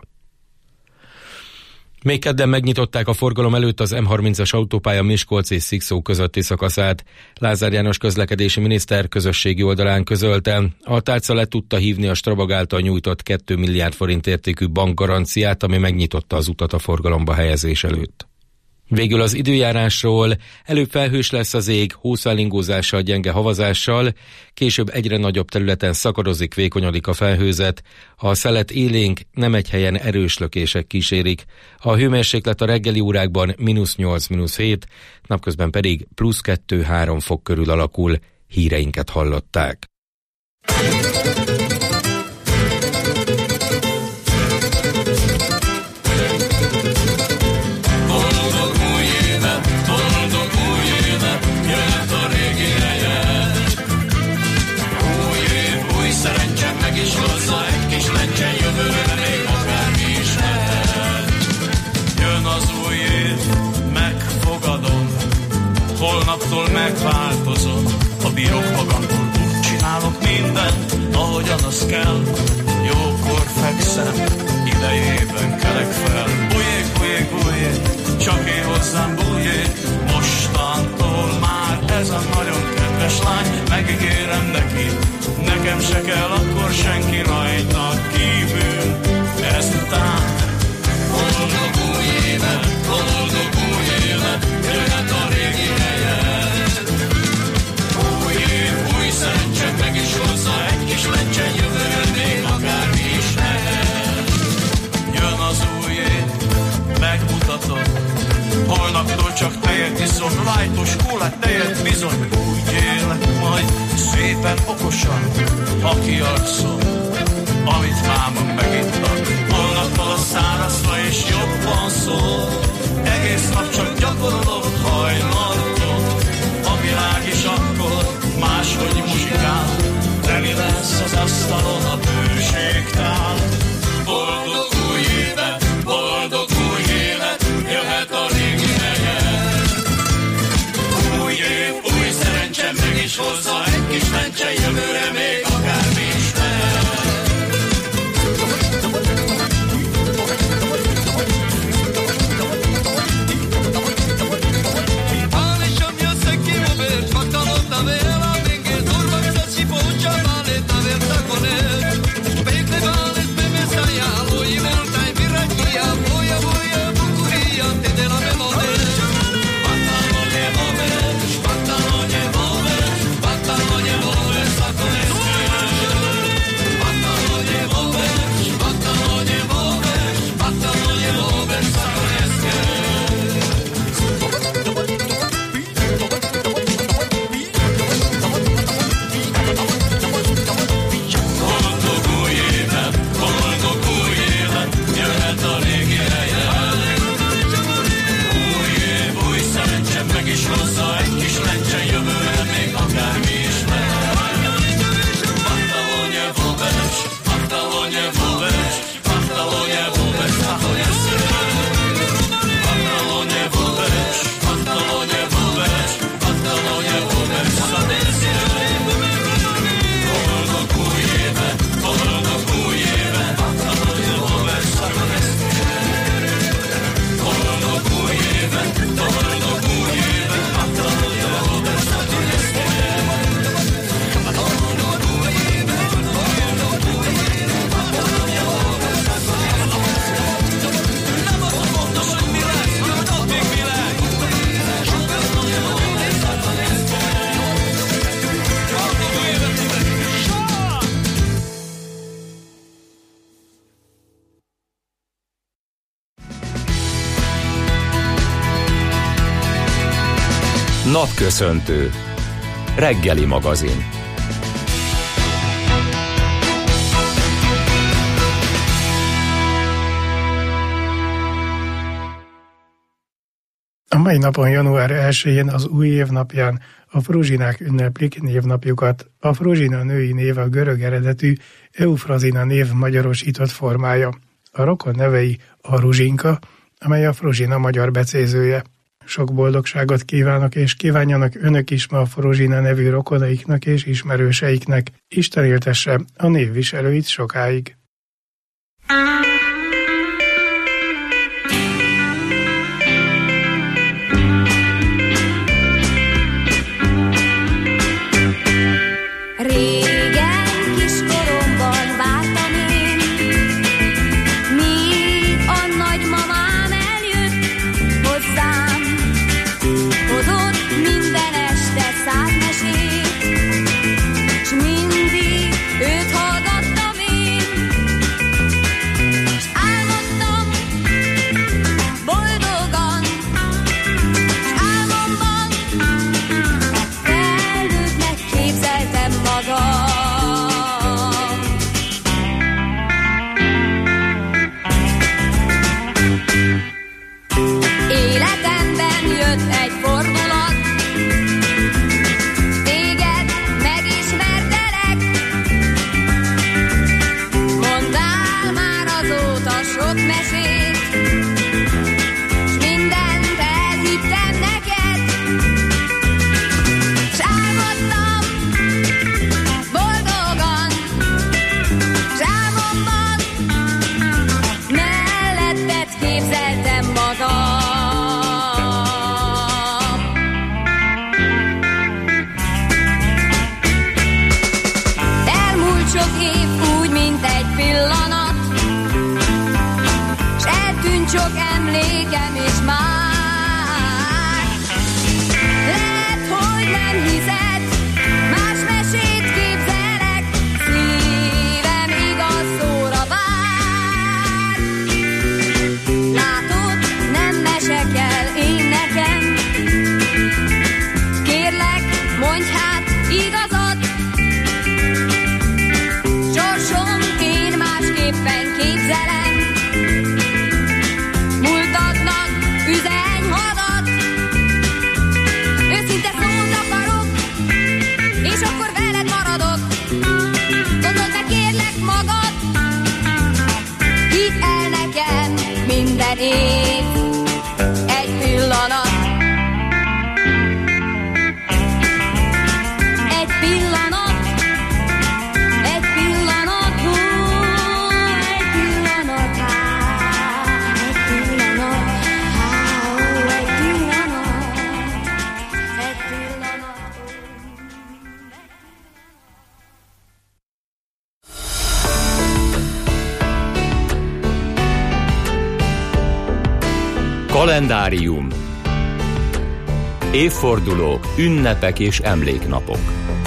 E: Még kedden megnyitották a forgalom előtt az em harmincas autópálya Miskolc és Szikszó közötti szakaszát. Lázár János közlekedési miniszter közösségi oldalán közölte, a tárca le tudta hívni a Strabag által nyújtott két milliárd forint értékű bankgaranciát, ami megnyitotta az utat a forgalomba helyezés előtt. Végül az időjárásról: előbb felhős lesz az ég, hószálingózással, gyenge havazással, később egyre nagyobb területen szakadozik, vékonyodik a felhőzet, a szelet élénk, nem egy helyen erős lökések kísérik, a hőmérséklet a reggeli órákban mínusz nyolc mínusz hét, napközben pedig plusz kettő-három fok körül alakul. Híreinket hallották.
J: Szerencsém meg is hozza egy kis lencse, jövőre még akármi is Attól megváltozom, a bírok magamból úgy csinálok mindent, ahogyan az kell. Jókor fekszem, idejében kelek fel. Bujjék, bujjék, bujjék, csak én hozzám bujjék. Mostantól már ez a nagyon kedves lány, megígérem neki, nekem se kell akkor senki rajta kívül. Ezután boldog új évet, boldog új évet, jöhet a régi helyet. Új év, új szerencse, meg is hozza egy kis lencse, jövőre még akármi is lehet. Jön az új év, megmutatom, holnaptól csak tejet iszom, lájtos kólát, tejet bizony. Úgy élek majd szépen okosan, ha kialszom, amit mámon megittak. Holnaptól a szárazva és jobban szól, egész nap csak gyakorolok, hajnaltom. A világ is akkor máshogy muzsikál, teli lesz az asztalon a bőségtál. Boldog új évet, boldog új élet, jöhet a régi helyet. Új év, új szerencse, meg is hozza egy kis lencse, jövőre még akármi is lehet.
C: Napköszöntő. Reggeli magazin.
B: A mai napon, január elsején, az új év napján a fruzsinák ünneplik névnapjukat. A fruzsina női név a görög eredetű Eufrazina név magyarosított formája. A rokon nevei a Ruzsinka, amely a fruzsina magyar becézője. Sok boldogságot kívánok, és kívánjanak önök is ma a Fruzsina nevű rokonaiknak és ismerőseiknek. Isten éltesse a névviselőit sokáig.
K: S mindent elhittem neked, nincs sok emlékem és már. Lehet, hogy nem hiszed, más mesét képzelek, szívem igaz szóra vár. Látod, nem mese kell én nekem, kérlek, mondj hát igazat. Sorsom én másképpen képzelem, múltadnak üzenyhadat. Őszinte szót akarok, és akkor veled maradok. Gondold meg kérlek magad, hidd el nekem, minden év egy pillanat. Egy pillanat, egy pillanat, hú, egy pillanat, há, egy pillanat, há, ó, egy pillanat, egy pillanat.
C: Kalendárium. Évfordulók, ünnepek és emléknapok.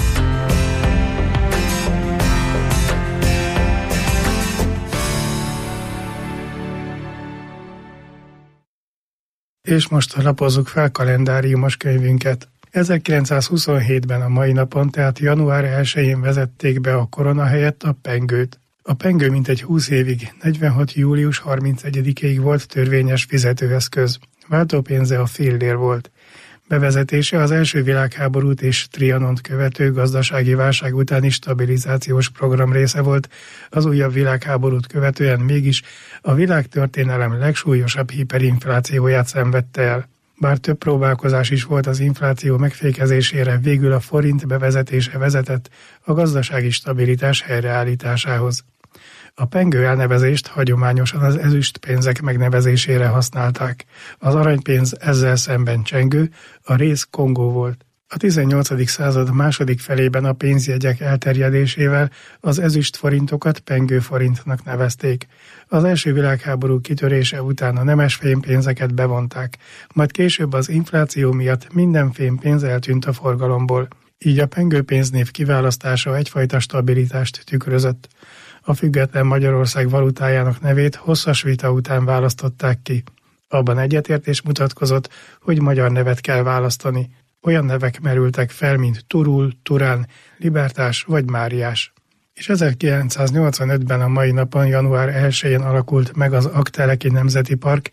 B: És most lapozzuk fel kalendáriumos könyvünket. ezerkilencszázhuszonhétben a mai napon, tehát január elsején vezették be a korona helyett a pengőt. A pengő mintegy húsz évig, negyvenhat. július harmincegyedikéig volt törvényes fizetőeszköz. Váltópénze a fillér volt. Bevezetése az első világháborút és Trianont követő gazdasági válság utáni stabilizációs program része volt, az újabb világháborút követően mégis a világtörténelem legsúlyosabb hiperinflációját szenvedte el. Bár több próbálkozás is volt az infláció megfékezésére, végül a forint bevezetése vezetett a gazdasági stabilitás helyreállításához. A pengő elnevezést hagyományosan az ezüstpénzek megnevezésére használták. Az aranypénz ezzel szemben csengő, a rész kongó volt. A tizennyolcadik század második felében a pénzjegyek elterjedésével az ezüstforintokat pengőforintnak nevezték. Az első világháború kitörése után a nemes fémpénzeket bevonták, majd később az infláció miatt minden fémpénz eltűnt a forgalomból. Így a pengőpénznév kiválasztása egyfajta stabilitást tükrözött. A független Magyarország valutájának nevét hosszas vita után választották ki. Abban egyetértés mutatkozott, hogy magyar nevet kell választani. Olyan nevek merültek fel, mint Turul, Turán, Libertás vagy Máriás. És ezerkilencszáznyolcvanötben a mai napon, január elsején alakult meg az Aggteleki Nemzeti Park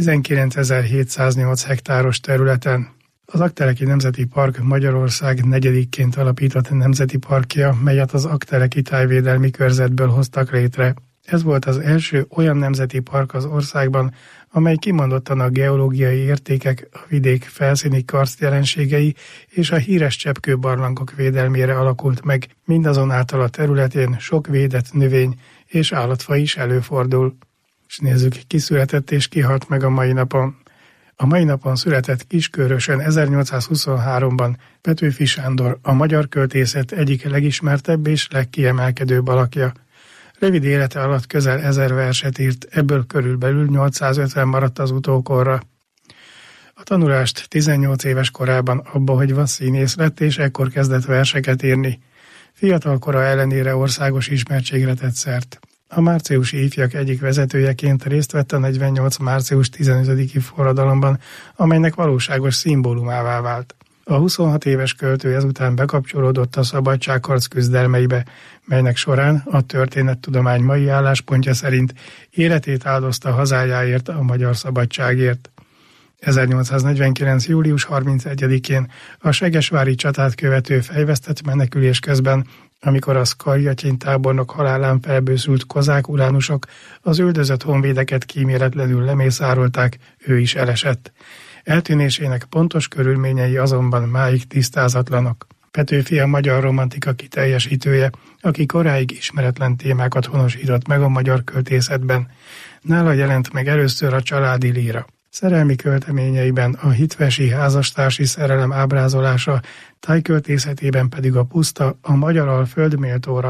B: tizenkilencezer-hétszáznyolc hektáros területen. Az Aggteleki Nemzeti Park Magyarország negyedikként alapított nemzeti parkja, melyet az Aggteleki Tájvédelmi Körzetből hoztak létre. Ez volt az első olyan nemzeti park az országban, amely kimondottan a geológiai értékek, a vidék felszíni karsztjelenségei és a híres cseppkőbarlangok védelmére alakult meg, mindazonáltal a területén sok védett növény és állatfaj is előfordul. És nézzük, ki született és kihalt meg a mai napon. A mai napon született Kiskörösön ezernyolcszázhuszonháromban Petőfi Sándor, a magyar költészet egyik legismertebb és legkiemelkedőbb alakja. Rövid élete alatt közel ezer verset írt, ebből körülbelül nyolcszázötven maradt az utókorra. A tanulást tizennyolc éves korában abba hagyva színész lett, és ekkor kezdett verseket írni. Fiatal kora ellenére országos ismertségre tett szert. A márciusi ifjak egyik vezetőjeként részt vett a negyvennyolc. március tizenötödiki forradalomban, amelynek valóságos szimbólumává vált. A huszonhat éves költő ezután bekapcsolódott a szabadságharc küzdelmeibe, melynek során a történettudomány mai álláspontja szerint életét áldozta hazájáért, a magyar szabadságért. ezernyolcszáznegyvenkilenc. július harmincegyedikén a segesvári csatát követő fejvesztett menekülés közben, amikor a Szkarjatyin tábornok halálán felbőszült kozák ulánusok az üldözött honvédeket kíméletlenül lemészárolták, ő is elesett. Eltűnésének pontos körülményei azonban máig tisztázatlanok. Petőfi a magyar romantika kiteljesítője, aki koráig ismeretlen témákat honosított meg a magyar költészetben. Nála jelent meg először a családi líra. Szerelmi költeményeiben a hitvesi házastársi szerelem ábrázolása, tájköltészetében pedig a puszta, a magyar alföld méltó rajza.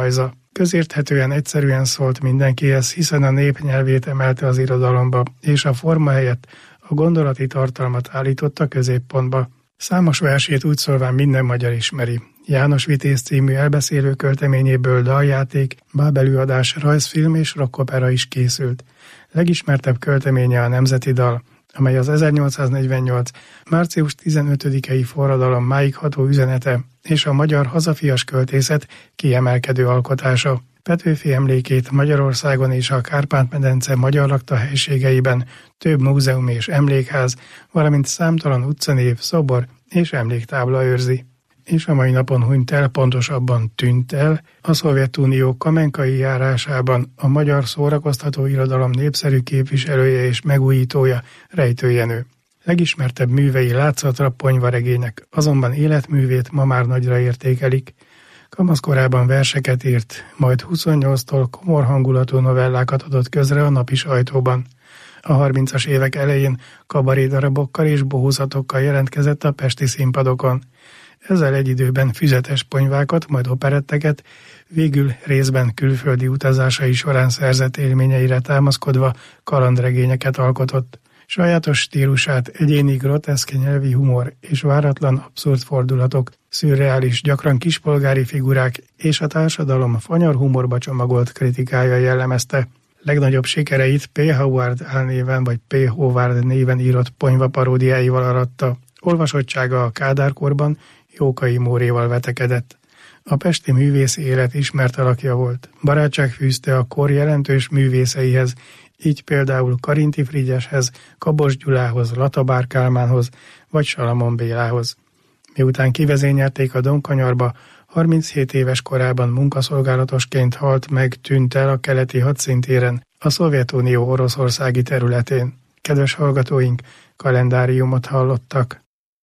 B: Közérthetően egyszerűen szólt mindenkihez, hiszen a nép nyelvét emelte az irodalomba, és a forma helyett a gondolati tartalmat állította középpontba. Számos versét úgy szólván minden magyar ismeri. János Vitéz című elbeszélő költeményéből daljáték, bábelőadás, rajzfilm és rockopera is készült. Legismertebb költeménye a Nemzeti Dal, amely az ezernyolcszáznegyvennyolc. március tizenötödikei forradalom máig ható üzenete és a magyar hazafias költészet kiemelkedő alkotása. Petőfi emlékét Magyarországon és a Kárpát-medence magyar lakta helységeiben több múzeum és emlékház, valamint számtalan utcanév, szobor és emléktábla őrzi. És a mai napon hunyt el, pontosabban tűnt el, a Szovjetunió Kamenkai járásában a magyar szórakoztató irodalom népszerű képviselője és megújítója, Rejtő Jenő. Legismertebb művei látszatra ponyvaregények, azonban életművét ma már nagyra értékelik. Kamaszkorában verseket írt, majd huszonnyolctól komor hangulatú novellákat adott közre a napi sajtóban. A harmincas évek elején kabarédarabokkal és bohózatokkal jelentkezett a pesti színpadokon. Ezzel egy időben füzetes ponyvákat, majd operetteket, végül részben külföldi utazásai során szerzett élményeire támaszkodva kalandregényeket alkotott. Sajátos stílusát egyéni groteszk nyelvi humor és váratlan abszurd fordulatok, szürreális, gyakran kispolgári figurák és a társadalom fanyar humorba csomagolt kritikája jellemezte. Legnagyobb sikereit P. Howard álnéven vagy P. Howard néven írott ponyva paródiáival aratta. Olvasottsága a Kádárkorban Jókai Móréval vetekedett. A pesti művészi élet ismert alakja volt. Barátság fűzte a kor jelentős művészeihez, így például Karinti Frigyeshez, Kabos Gyulához, Latabár Kálmánhoz vagy Salamon Bélához. Miután kivezényelték a Donkanyarba, harminchét éves korában munkaszolgálatosként halt meg, tűnt el a keleti hadszintéren, a Szovjetunió oroszországi területén. Kedves hallgatóink, kalendáriumot hallottak.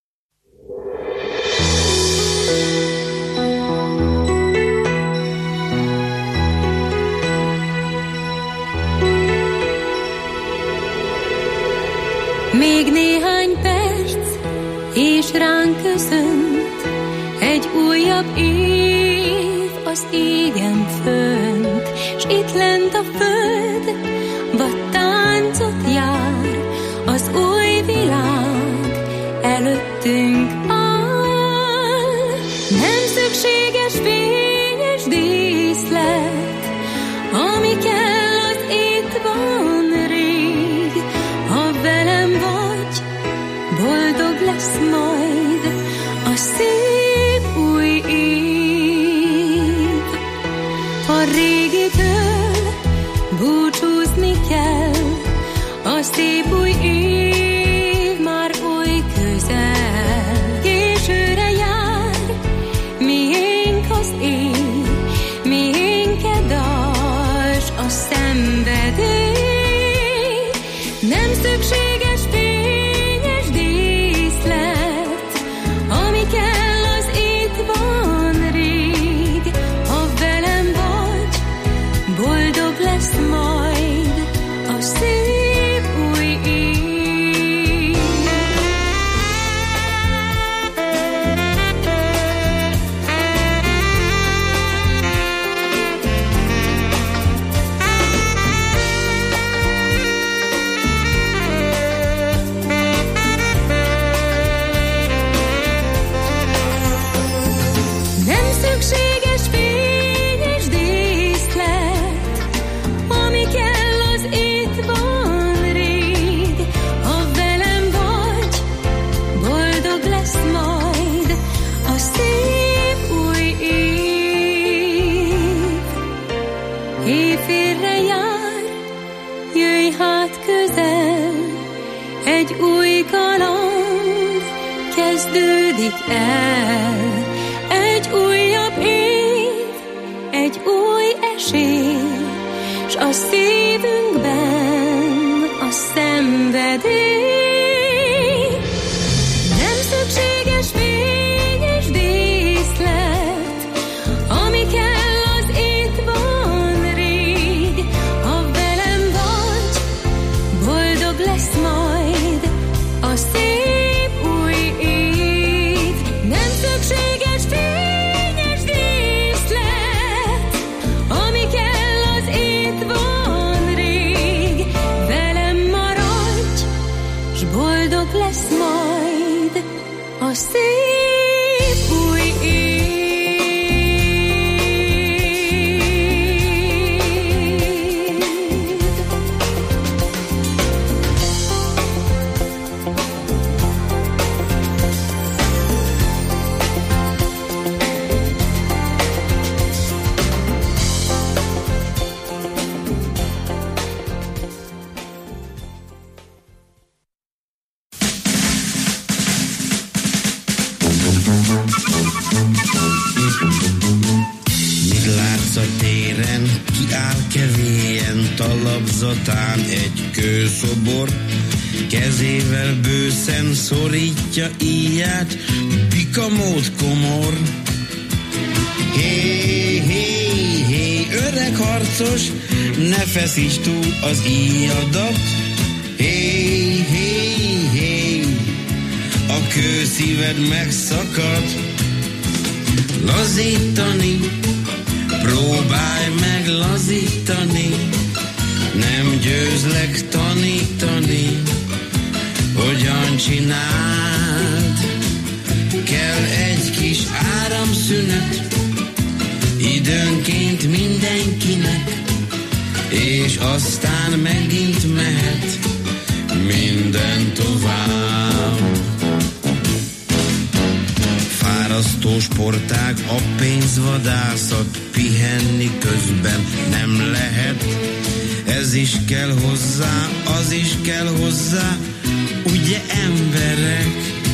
L: Még néhány perc, és ránk köszönt egy újabb év az égen fönt, s itt lent a föld vad táncot jár, az új világ előttünk áll. Nem szükséges fényes díszlet, ami kell, az itt van rég. Ha velem vagy, boldog lesz majd a szép új év. A régitől búcsúzni kell, a szép új év már oly közel. Későre jár, miénk az év, miénk-e dals a szenvedély. Nem szükséges fényes díszlet, ami kell, az itt van rég. Ha velem vagy, boldog lesz majd a szép új év. Nem szükséges fényes díszlet, ami kell, az itt van rég. Ha velem vagy, boldog lesz majd a szép új év. Éjfélre jár, jöjj hát közel, egy új kaland kezdődik el. Egy újabb év, egy új esély, s a szívünkben a szenvedély. Nem szükséges fényes díszlet, ami kell, az itt van rég. Ha velem vagy, boldog lesz majd a szép új év. Nem szükséges fényes díszlet, szép új év.
M: Talapzatán egy kőszobor, kezével bőszen szorítja íját, pikamót komor. Hé, hé, hé, öreg harcos, ne feszíts túl az íjadat. Hé, hé, hé, a kőszíved megszakad. Lazítani, próbálj meg lazítani, nem győzlek tanítani, hogyan csináld. Kell egy kis áramszünet, időnként mindenkinek, és aztán megint mehet minden tovább. Fárasztó sportág, a pénzvadászat, pihenni közben nem lehet. Ez is kell hozzá, az is kell hozzá, ugye emberek?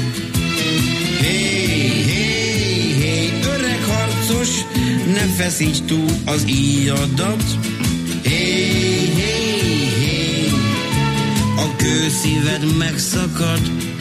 M: Hé, hé, hé, öreg harcos, ne feszíts túl az íjadat. Hé, hé, hé, a kőszíved megszakad.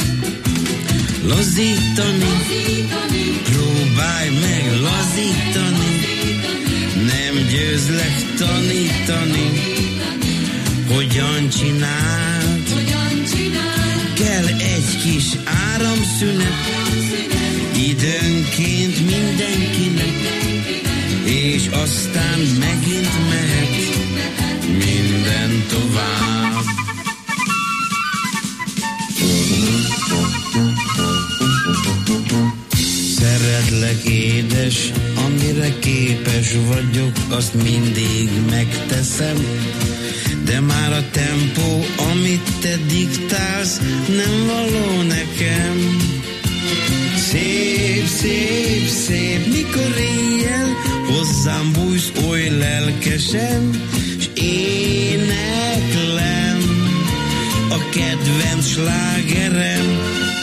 M: Lazítani, próbálj meg lazítani, nem győzlek tanítani, hogyan csináld. Kell egy kis áramszünet, időnként mindenkinek, és aztán megint mehet minden tovább. Szeretlek édes, amire képes vagyok, azt mindig megteszem, de már a tempó, amit te diktálsz, nem való nekem. Szép, szép, szép, mikor éjjel hozzám bújsz oly lelkesen, s éneklem a kedvenc slágerem.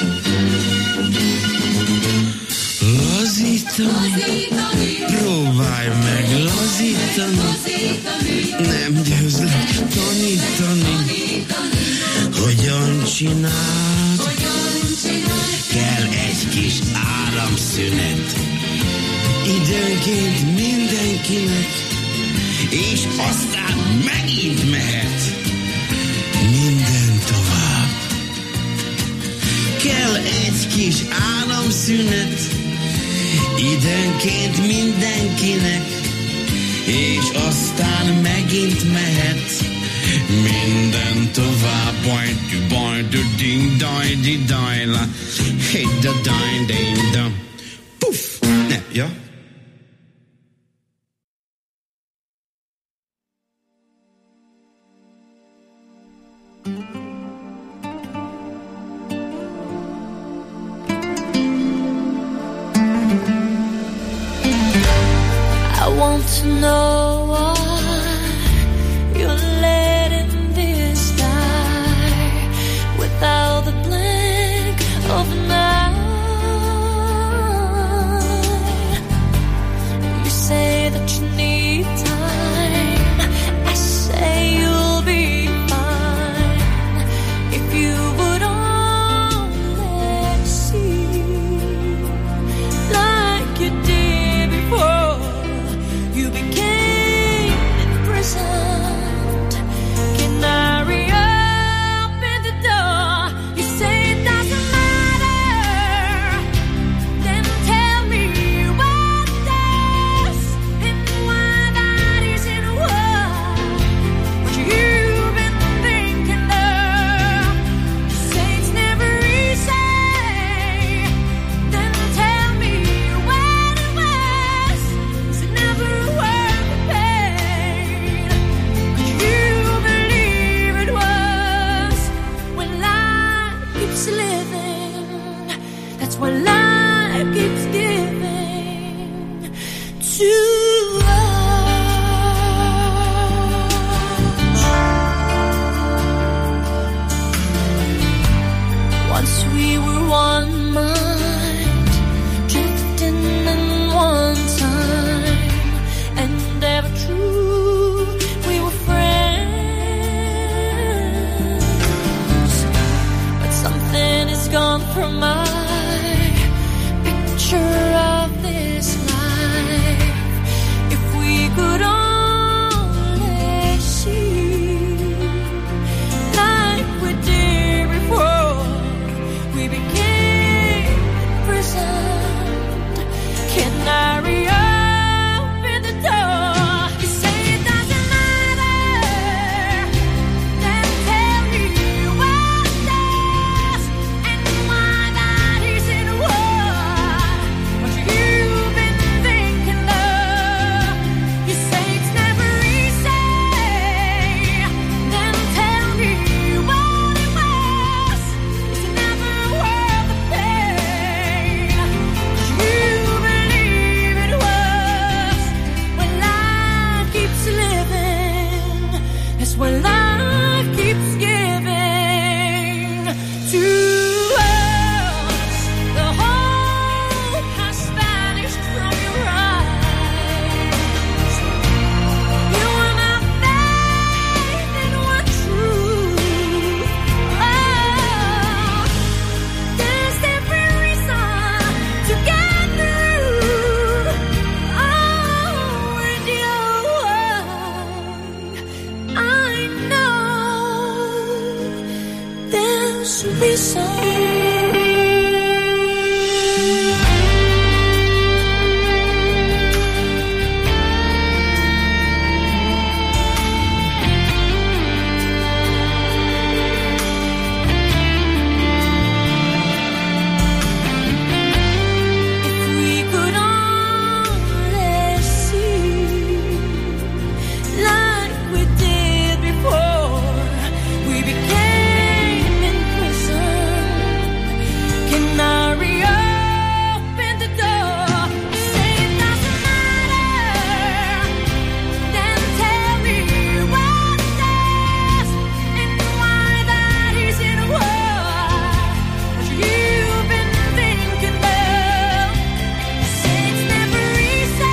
M: Lazítani, próbálj meg lazítani, nem győzlek tanítani, hogyan csináld. Kell egy kis áramszünet, időnként mindenkinek, és aztán megint mehet minden tovább. Kell egy kis áramszünet, időnként mindenkinek, és aztán megint mehet minden tovább. Baj, baj, du, ding, daj, di, daj, la, hey, da, daj, ding, da. Puff! Ne, ja?
L: I want to know why you're letting this die without the blink of an eye. You say that you need time, I say you'll be fine if you would only see like you did before you became from my picture of this life. If we could only see like we did before we became imprisoned, can I reopen the door? You say it doesn't matter, then tell me what does, and why that isn't what what you've been thinking of. You say it's never easy, then tell me what it was. Is it never worth the pain? 'Cause you believe it was. When life keeps living, that's when life keeps giving to us. The hope has vanished from your eyes. You are my faith and what truth. Oh, there's every reason to get through. Oh, with you, I know there's a reason. If we could only see like we did before we became imprisoned, can I reopen the door? You say it doesn't matter, then tell me what does, and why that isn't what what you've been thinking of. You say it's never easy,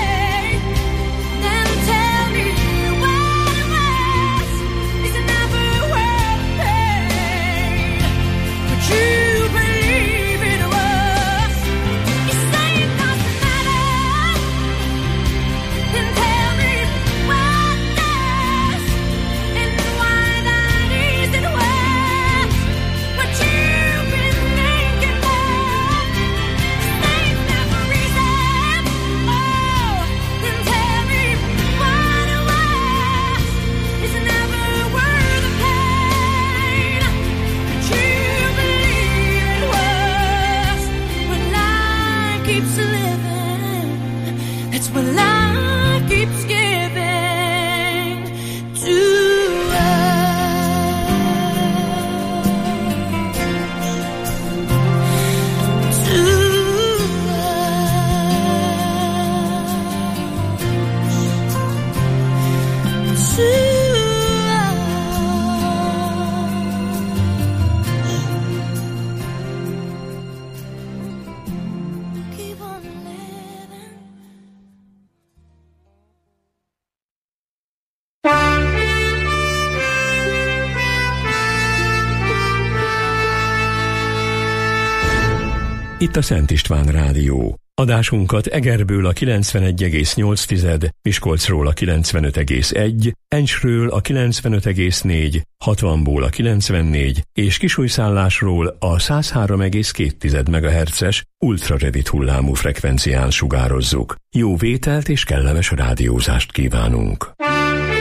L: then tell me what it was. Is it never worth the pain? But you believe it was. You say it doesn't matter, then tell me what does, and why that isn't what what you've been thinking of. Say it's never easy, oh, then tell me what it was. Is it never worth the pain? But you believe it was. When life keeps living, that's when life keeps giving to us. To us. To us. Keep on living.
A: Itt a Szent István Rádió. Adásunkat Egerből a kilencvenegy egész nyolc, Miskolcról a kilencvenöt egész egy, Encsről a kilencvenöt egész négy, hatvanból a kilencvennégy és Kisújszállásról a száz három egész két megahertzes ultrarövid hullámú frekvencián sugározzuk. Jó vételt és kellemes rádiózást kívánunk!